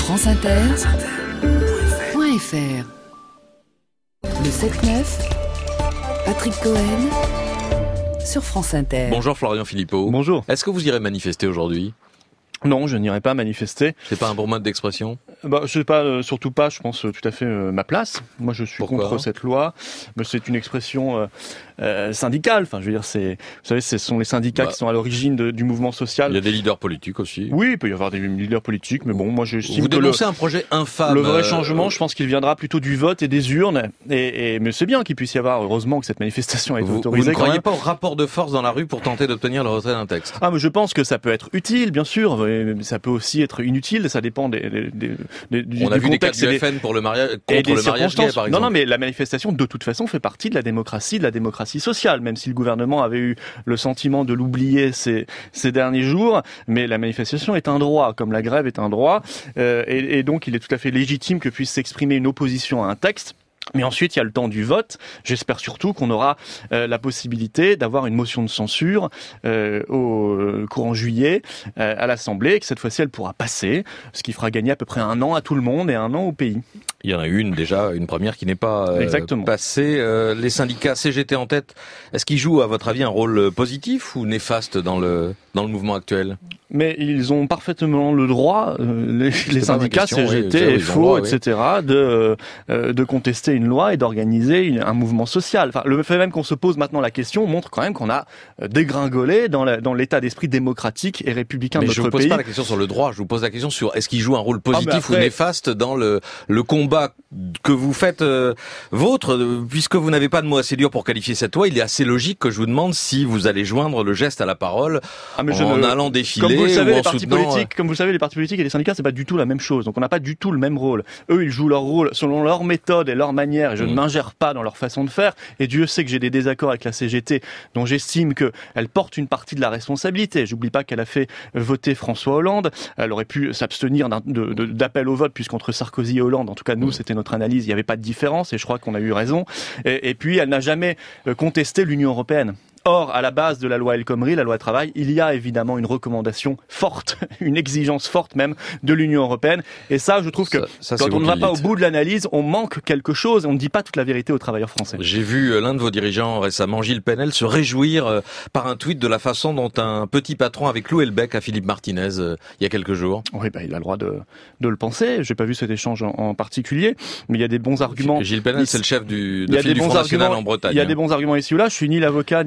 franceinter.fr. Le 7-9, Patrick Cohen sur France Inter. Bonjour Florian Philippot. Bonjour. Est-ce que vous irez manifester aujourd'hui ? Non, je n'irai pas manifester. C'est pas un bon mode d'expression ? Je sais pas, surtout pas, je pense, tout à fait ma place. Moi, je suis contre cette loi. C'est une expression syndicale. Enfin, je veux dire, vous savez, ce sont les syndicats qui sont à l'origine du mouvement social. Il y a des leaders politiques aussi. Oui, il peut y avoir des leaders politiques, mais bon, moi, j'estime vous dénoncez un projet infâme. Le vrai changement, je pense qu'il viendra plutôt du vote et des urnes. Mais c'est bien qu'il puisse y avoir, heureusement que cette manifestation est autorisée. Vous ne croyez pas au rapport de force dans la rue pour tenter d'obtenir le retrait d'un texte ? Mais je pense que ça peut être utile, bien sûr. Mais ça peut aussi être inutile. Ça dépend du On a vu des cas contexte du FN pour le mariage, contre le mariage gay, par exemple. Non, mais la manifestation, de toute façon, fait partie de la démocratie sociale, même si le gouvernement avait eu le sentiment de l'oublier ces derniers jours. Mais la manifestation est un droit, comme la grève est un droit. Et donc, il est tout à fait légitime que puisse s'exprimer une opposition à un texte. Mais ensuite, il y a le temps du vote. J'espère surtout qu'on aura la possibilité d'avoir une motion de censure au courant juillet à l'Assemblée, et que cette fois-ci, elle pourra passer, ce qui fera gagner à peu près un an à tout le monde et un an au pays. Il y en a une première qui n'est pas passée. Les syndicats CGT en tête, est-ce qu'ils jouent, à votre avis, un rôle positif ou néfaste dans le mouvement actuel ? Mais ils ont parfaitement le droit, les syndicats CGT, FO, etc., de contester une loi et d'organiser un mouvement social. Enfin, le fait même qu'on se pose maintenant la question montre quand même qu'on a dégringolé dans l'état d'esprit démocratique et républicain de notre pays. Mais je vous pose pas la question sur le droit, je vous pose la question sur est-ce qu'ils jouent un rôle positif ou néfaste dans le combat que vous faites vôtre, puisque vous n'avez pas de mots assez durs pour qualifier cette loi. Il est assez logique que je vous demande si vous allez joindre le geste à la parole en allant défiler. Comme vous le savez, les partis politiques et les syndicats, c'est pas du tout la même chose. Donc on n'a pas du tout le même rôle. Eux, ils jouent leur rôle selon leur méthode et leur manière. Et je ne m'ingère pas dans leur façon de faire. Et Dieu sait que j'ai des désaccords avec la CGT, dont j'estime qu'elle porte une partie de la responsabilité. J'oublie pas qu'elle a fait voter François Hollande. Elle aurait pu s'abstenir d'appel au vote, puisqu'entre Sarkozy et Hollande, en tout cas nous, c'était notre analyse, il n'y avait pas de différence. Et je crois qu'on a eu raison. Et puis, elle n'a jamais contesté l'Union européenne. Or, à la base de la loi El Khomri, la loi travail, il y a évidemment une recommandation forte, une exigence forte même de l'Union européenne. Et ça, je trouve que quand on ne va pas au bout de l'analyse, on manque quelque chose et on ne dit pas toute la vérité aux travailleurs français. J'ai vu l'un de vos dirigeants récemment, Gilles Penel, se réjouir par un tweet de la façon dont un petit patron avait cloué le bec à Philippe Martinez il y a quelques jours. Oui, il a le droit de le penser. J'ai pas vu cet échange en particulier, mais il y a des bons arguments. Gilles Penel, c'est le chef du Front National en Bretagne. Il y a des bons arguments ici ou là. Je suis ni l'avocat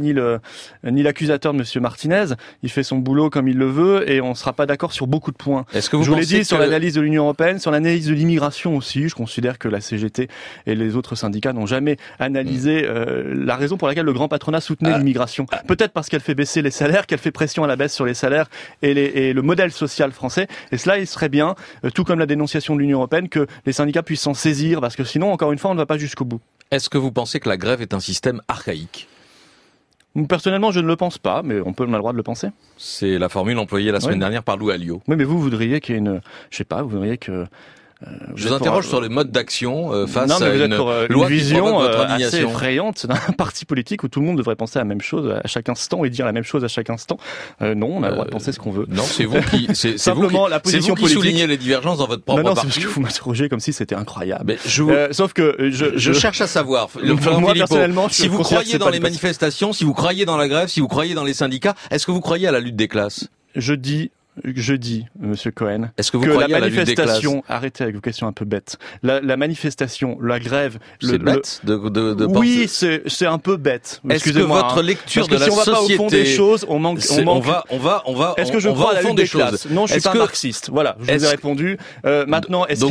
ni l'accusateur de Monsieur Martinez. Il fait son boulot comme il le veut et on ne sera pas d'accord sur beaucoup de points. Est-ce que vous Je vous l'ai dit sur l'analyse de l'Union européenne, sur l'analyse de l'immigration aussi. Je considère que la CGT et les autres syndicats n'ont jamais analysé la raison pour laquelle le grand patronat soutenait l'immigration. Peut-être parce qu'elle fait baisser les salaires, qu'elle fait pression à la baisse sur les salaires et le modèle social français. Et cela, il serait bien, tout comme la dénonciation de l'Union européenne, que les syndicats puissent s'en saisir parce que sinon, encore une fois, on ne va pas jusqu'au bout. Est-ce que vous pensez que la grève est un système archaïque ? Personnellement, je ne le pense pas, mais on a le droit de le penser. C'est la formule employée la semaine dernière par Lou Alliot. Oui, mais vous voudriez qu'il y ait vous voudriez que... Je vous interroge sur le mode d'action face à une loi vision qui provoque votre assez indignation. effrayante d'un parti politique où tout le monde devrait penser à la même chose à chaque instant et dire la même chose à chaque instant. Non, on a le droit de penser ce qu'on veut. Non, c'est vous qui simplement la position politique. Soulignez les divergences dans votre propre parti. Non, c'est parce que vous m'interrogez comme si c'était incroyable. Mais sauf que je cherche à savoir. Moi personnellement, si vous croyez dans les manifestations, si vous croyez dans la grève, si vous croyez dans les syndicats, est-ce que vous croyez à la lutte des classes ? Je dis, Monsieur Cohen, est-ce que vous croyez la à la lutte des classes ? manifestation, arrêtez avec vos questions un peu bêtes. La manifestation, la grève, c'est bête de oui, c'est un peu bête. Est-ce que votre lecture de la société, si on va pas au fond des choses, on manque. On va. Est-ce que je crois à la lutte des classes ? Non, je suis pas marxiste. Voilà, je vous ai répondu. Maintenant, est-ce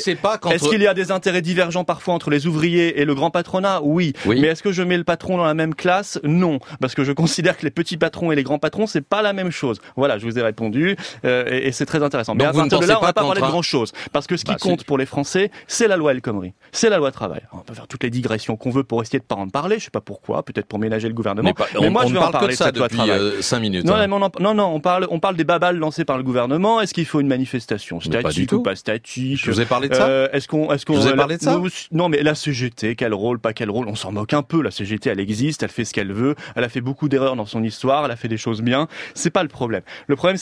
qu'il y a des intérêts divergents parfois entre les ouvriers et le grand patronat ? Oui. Mais est-ce que je mets le patron dans la même classe ? Non, parce que je considère que les petits patrons et les grands patrons, c'est pas la même chose. Voilà, je vous ai répondu. Et c'est très intéressant. Mais à partir de là, on va pas parler de grand chose. Parce que ce qui compte pour les Français, c'est la loi El Khomri. C'est la loi travail. On peut faire toutes les digressions qu'on veut pour essayer de pas en parler. Je sais pas pourquoi. Peut-être pour ménager le gouvernement. Mais moi, je vais en parler de cette loi travail. 5 minutes. Non, on parle des babales lancées par le gouvernement. Est-ce qu'il faut une manifestation statique ou pas statique? Je vous ai parlé de ça. Est-ce qu'on vous ai parlé de ça? Non, mais la CGT, quel rôle, pas quel rôle? On s'en moque un peu. La CGT, elle existe. Elle fait ce qu'elle veut. Elle a fait beaucoup d'erreurs dans son histoire. Elle a fait des choses bien. C'est pas le problème. Le problème, c'est cette loi.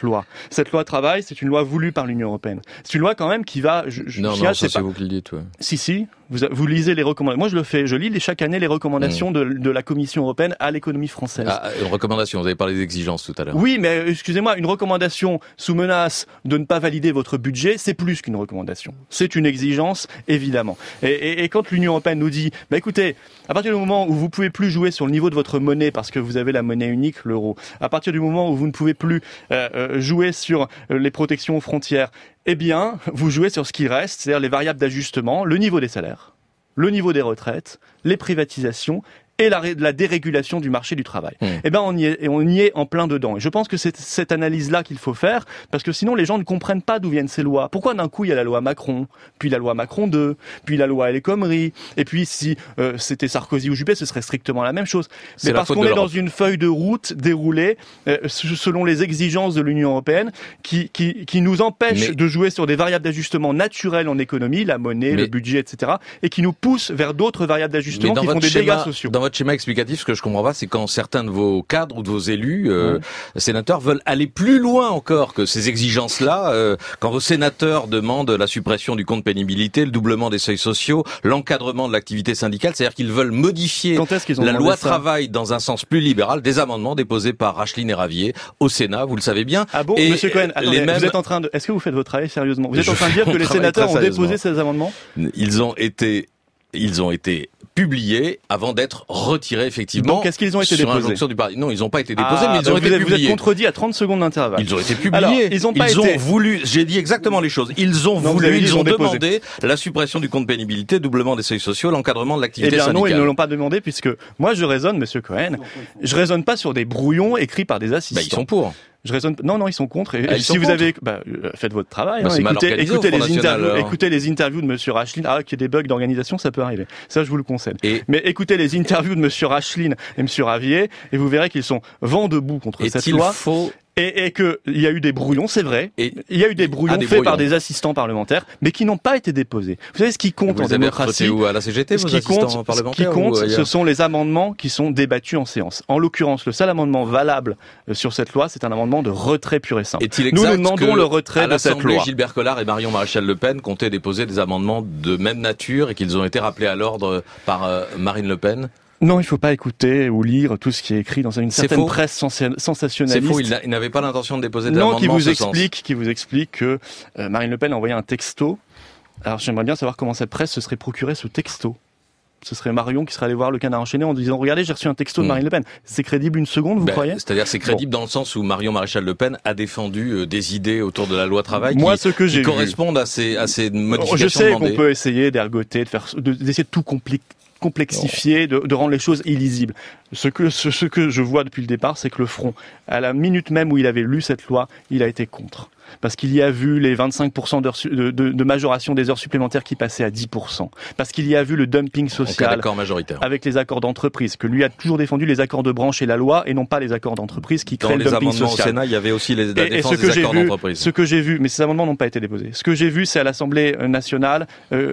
loi. Cette loi travail, c'est une loi voulue par l'Union européenne. C'est une loi quand même qui va... c'est vous qui le dites. Ouais. Si. Vous lisez les recommandations. Moi, je le fais. Je lis chaque année les recommandations de la Commission européenne à l'économie française. Une recommandation. Vous avez parlé d'exigences tout à l'heure. Oui, mais excusez-moi, une recommandation sous menace de ne pas valider votre budget, c'est plus qu'une recommandation. C'est une exigence, évidemment. Et quand l'Union européenne nous dit, écoutez, à partir du moment où vous pouvez plus jouer sur le niveau de votre monnaie parce que vous avez la monnaie unique, l'euro, à partir du moment où vous ne pouvez plus jouer sur les protections aux frontières, eh bien, vous jouez sur ce qui reste, c'est-à-dire les variables d'ajustement, le niveau des salaires, le niveau des retraites, les privatisations et la dérégulation du marché du travail. Eh ben, on y est en plein dedans. Et je pense que c'est cette analyse-là qu'il faut faire, parce que sinon les gens ne comprennent pas d'où viennent ces lois. Pourquoi d'un coup il y a la loi Macron, puis la loi Macron 2, puis la loi El Khomri, et puis si c'était Sarkozy ou Juppé, ce serait strictement la même chose. Mais parce qu'on est dans une feuille de route déroulée selon les exigences de l'Union européenne, qui nous empêche de jouer sur des variables d'ajustement naturelles en économie, la monnaie, le budget, etc., et qui nous pousse vers d'autres variables d'ajustement qui font des dégâts sociaux. Dans votre schéma explicatif, ce que je comprends pas, c'est quand certains de vos cadres ou de vos élus, sénateurs, veulent aller plus loin encore que ces exigences-là, quand vos sénateurs demandent la suppression du compte pénibilité, le doublement des seuils sociaux, l'encadrement de l'activité syndicale, c'est-à-dire qu'ils veulent modifier la loi travail dans un sens plus libéral, des amendements déposés par Rachline et Ravier au Sénat, vous le savez bien. Ah bon, et Monsieur Cohen, attendez, vous êtes en train de... Est-ce que vous faites votre travail sérieusement? Vous êtes en train de dire que les sénateurs ont déposé ces amendements? Ils ont été publiés avant d'être retirés, effectivement. Donc, est-ce qu'ils ont été déposés? Non, ils n'ont pas été déposés, mais ils ont été publiés. Vous êtes contredit à 30 secondes d'intervalle. Ils ont été publiés. Alors, ils ont voulu, j'ai dit exactement les choses. Ils ont demandé la suppression du compte pénibilité, doublement des seuils sociaux, l'encadrement de l'activité syndicale. Non, ils ne l'ont pas demandé, puisque moi je raisonne, Monsieur Cohen, je raisonne pas sur des brouillons écrits par des assistants. Ils sont pour. Je raisonne. Non, ils sont contre. Et si vous avez, faites votre travail. Écoutez les interviews de Monsieur Rachline. Qu'il y ait des bugs d'organisation, ça peut arriver. Ça, je vous le concède. Mais écoutez les interviews de Monsieur Rachline et Monsieur Ravier, et vous verrez qu'ils sont vent debout contre cette loi. Et que il y a eu des brouillons, c'est vrai. Il y a eu des brouillons faits par des assistants parlementaires, mais qui n'ont pas été déposés. Vous savez ce qui compte en démocratie? Où à la CGT, ce qui compte, ce sont les amendements qui sont débattus en séance. En l'occurrence, le seul amendement valable sur cette loi, c'est un amendement de retrait pur et simple. Nous demandons le retrait de cette loi. Gilbert Collard et Marion Maréchal Le Pen comptaient déposer des amendements de même nature et qu'ils ont été rappelés à l'ordre par Marine Le Pen. Non, il faut pas écouter ou lire tout ce qui est écrit dans une certaine presse sensationnaliste. C'est faux, il n'avait pas l'intention de déposer des amendements qui vous explique que Marine Le Pen a envoyé un texto. Alors j'aimerais bien savoir comment cette presse se serait procuré ce texto. Ce serait Marion qui serait allé voir le Canard enchaîné en disant « Regardez, j'ai reçu un texto de Marine Le Pen ». C'est crédible une seconde, vous croyez? C'est-à-dire c'est crédible dans le sens où Marion Maréchal Le Pen a défendu des idées autour de la loi travail qui correspondent à ces modifications. Je sais qu'on peut essayer d'ergoter, d'essayer de tout complexifier, de rendre les choses illisibles. Ce que je vois depuis le départ, c'est que le Front, à la minute même où il avait lu cette loi, il a été contre. Parce qu'il y a vu les 25% de majoration des heures supplémentaires qui passaient à 10%. Parce qu'il y a vu le dumping social avec les accords d'entreprise, que lui a toujours défendu les accords de branche et la loi, et non pas les accords d'entreprise qui créent le dumping social. Dans les amendements au Sénat, il y avait aussi la défense des accords d'entreprise. Ce que j'ai vu, mais ces amendements n'ont pas été déposés. Ce que j'ai vu, c'est à l'Assemblée nationale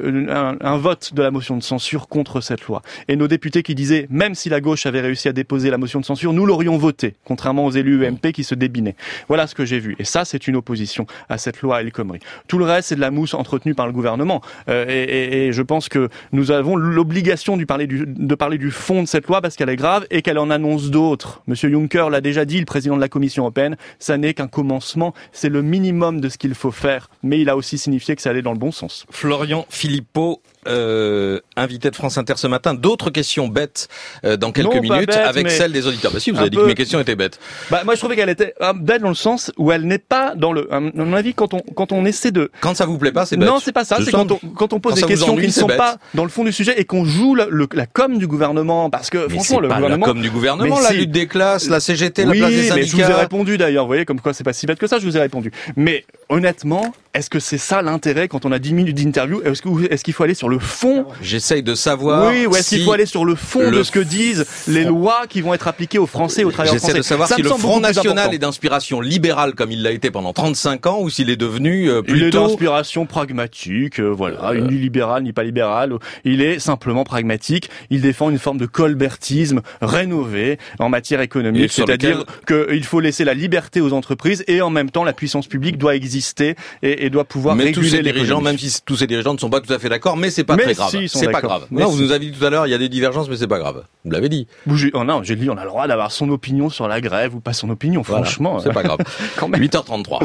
un vote de la motion de censure contre cette loi. Et nos députés qui disaient, même si la gauche avait réussi à déposer la motion de censure, nous l'aurions voté, contrairement aux élus UMP qui se débinaient. Voilà ce que j'ai vu. Et ça, c'est une opposition à cette loi El Khomri. Tout le reste, c'est de la mousse entretenue par le gouvernement. Et je pense que nous avons l'obligation de parler du fond de cette loi parce qu'elle est grave et qu'elle en annonce d'autres. Monsieur Juncker l'a déjà dit, le président de la Commission européenne, ça n'est qu'un commencement, c'est le minimum de ce qu'il faut faire. Mais il a aussi signifié que ça allait dans le bon sens. Florian Philippot, invité de France Inter ce matin. D'autres questions bêtes dans quelques minutes avec celles des auditeurs. Si, vous avez dit que mes questions étaient bêtes. Moi, je trouvais qu'elle était bête dans le sens où elle n'est pas dans le... À mon avis, quand on essaie de... Quand ça vous plaît pas, c'est bête. Non, c'est pas ça. C'est quand on pose des questions qui ne sont pas dans le fond du sujet et qu'on joue la com du gouvernement. Parce que, franchement, le gouvernement... la com du gouvernement, la lutte des classes, la CGT, la place des syndicats... Mais je vous ai répondu d'ailleurs. Vous voyez, comme quoi c'est pas si bête que ça, je vous ai répondu. Mais honnêtement, est-ce que c'est ça l'intérêt quand on a 10 minutes d'interview? Est-ce qu'il faut aller sur le fond? J'essaye de savoir. Oui, ou est-ce qu'il faut aller sur le fond de ce que disent les lois qui vont être appliquées aux Français et aux travailleurs français? J'essaie de savoir si le Front National est d'inspiration libérale comme il l'a été pendant 35 ans ou s'il est devenu plutôt... Il est d'inspiration pragmatique, ni libéral ni pas libéral. Il est simplement pragmatique. Il défend une forme de colbertisme rénové en matière économique, c'est-à-dire qu'il faut laisser la liberté aux entreprises et en même temps la puissance publique doit exister et doit pouvoir réguler les dirigeants, même si tous ces dirigeants ne sont pas tout à fait d'accord, mais c'est pas très grave. C'est pas grave. Non, vous nous avez dit tout à l'heure, il y a des divergences, mais c'est pas grave. Vous l'avez dit. Non, j'ai dit, on a le droit d'avoir son opinion sur la grève ou pas son opinion, franchement. C'est pas grave. 8h33.